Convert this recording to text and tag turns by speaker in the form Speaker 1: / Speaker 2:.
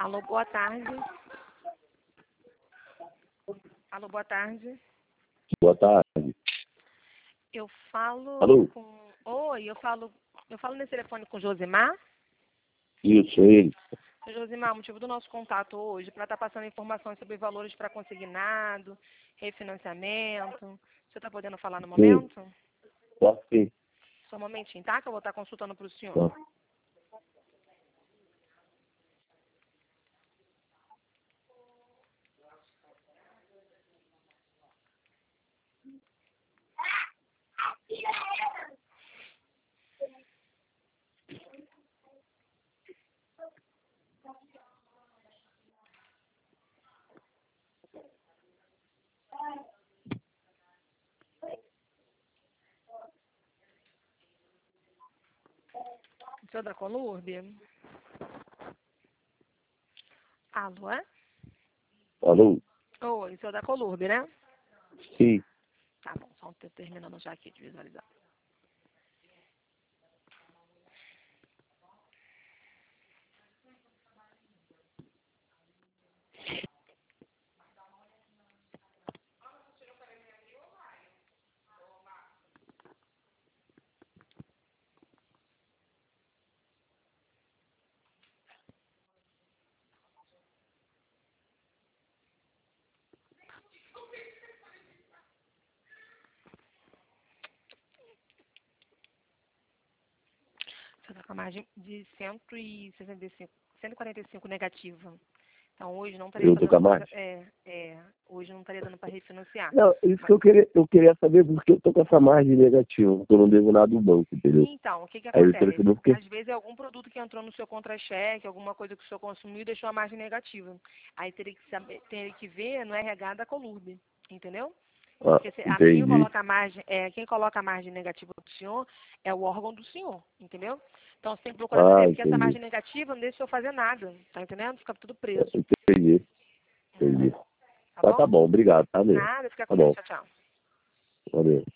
Speaker 1: Alô, boa tarde. Alô, boa tarde.
Speaker 2: Boa tarde.
Speaker 1: Eu falo
Speaker 2: Alô?
Speaker 1: com... Oi, eu falo nesse telefone com o Josimar.
Speaker 2: Isso, ele.
Speaker 1: Seu Josimar, o motivo do nosso contato hoje para estar passando informações sobre valores para consignado, refinanciamento. Você está podendo falar no momento?
Speaker 2: Posso sim.
Speaker 1: Só um momentinho, tá? Que eu vou estar consultando para o senhor.
Speaker 2: Tá.
Speaker 1: O senhor da Colurbe? Alô, é?
Speaker 2: Alô?
Speaker 1: Oi, o senhor da Colurbe, né?
Speaker 2: Sim.
Speaker 1: Tá bom, só terminando já aqui de visualizar. Você está com a margem de 145 negativa. Então hoje não estaria
Speaker 2: Eu tô com a margem?
Speaker 1: hoje não estaria dando para refinanciar.
Speaker 2: Não, isso que eu queria saber porque eu tô com essa margem negativa, porque eu não devo nada do banco, entendeu?
Speaker 1: Então, o que
Speaker 2: Aí eu queria
Speaker 1: acontece?
Speaker 2: saber por quê.
Speaker 1: Às vezes é algum produto que entrou no seu contra-cheque, alguma coisa que o senhor consumiu e deixou a margem negativa. Aí teria que ver no RH da Colurbe, entendeu?
Speaker 2: Ah,
Speaker 1: Porque
Speaker 2: entendi.
Speaker 1: quem coloca a margem negativa do senhor é o órgão do senhor, entendeu? Então você tem que procurar
Speaker 2: Ah,
Speaker 1: saber, porque essa
Speaker 2: entendi.
Speaker 1: margem negativa não deixa o senhor fazer nada, tá entendendo? Fica tudo preso.
Speaker 2: Entendi. Entendi.
Speaker 1: Tá
Speaker 2: Tá
Speaker 1: bom?
Speaker 2: bom, obrigado, tá mesmo.
Speaker 1: Nada, fica
Speaker 2: Tá
Speaker 1: com Deus.
Speaker 2: bom,
Speaker 1: Tchau, tchau.
Speaker 2: valeu.